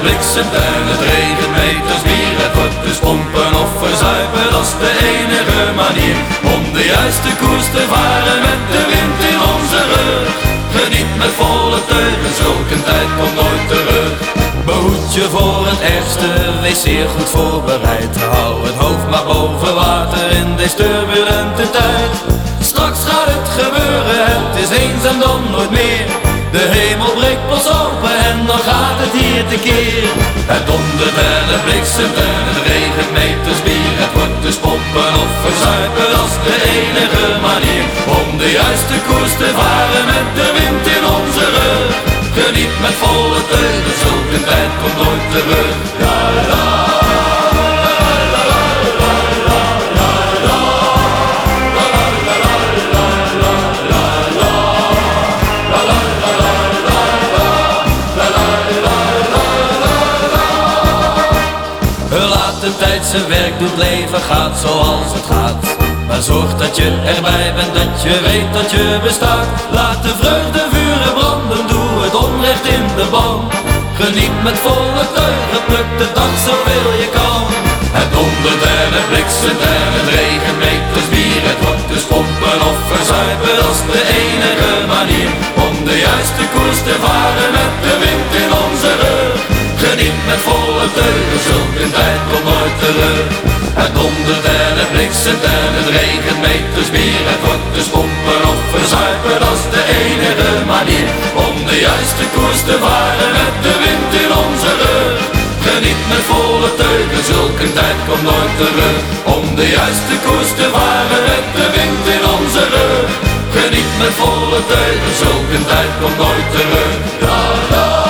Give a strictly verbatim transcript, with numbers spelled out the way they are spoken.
bliksemt en het regent meters bier. Het wordt dus pompen of verzuipen, dat is de enige manier om de juiste koers te varen met de wind in onze rug. Geniet met volle teugen, zulke tijd komt nooit terug. Behoed je voor het ergste, wees zeer goed voorbereid. Hou het hoofd maar boven water in deze turbulente tijd. Straks gaat het gebeuren, het is eens en dan nooit meer. De hemel breekt pas open en dan gaat het hier tekeer. Het dondert en het bliksemt en het regent meters bier. Het wordt dus pompen of verzuipen, dat is de enige manier om de juiste koers te varen met de wind in onze rug. Geniet met volle teugen, zulke tijd komt nooit terug. La, la. Laat de tijd zijn werk doet, leven gaat zoals het gaat. Maar zorg dat je erbij bent, dat je weet dat je bestaat. Laat de vreugde vuren branden, doe het onrecht in de ban. Geniet met volle teugen, pluk de dag zoveel je kan. Het dondert en het bliksemt en het regent meters bier. Het wordt dus pompen of verzuipen, dat is de enige manier om de juiste koers te varen met de wind in onze rug. Geniet met volle teugen, zulke tijd komt nooit terug. Het dondert en het bliksemt en het regent meters bier. Het wordt dus pompen of verzuipen, dat is de enige manier om de juiste koers te varen met de wind in onze rug. Geniet met volle teugen, zulke tijd komt nooit terug. Om de juiste koers te varen met de wind in onze rug. Geniet met volle teugen, zulke tijd komt nooit terug. La, la.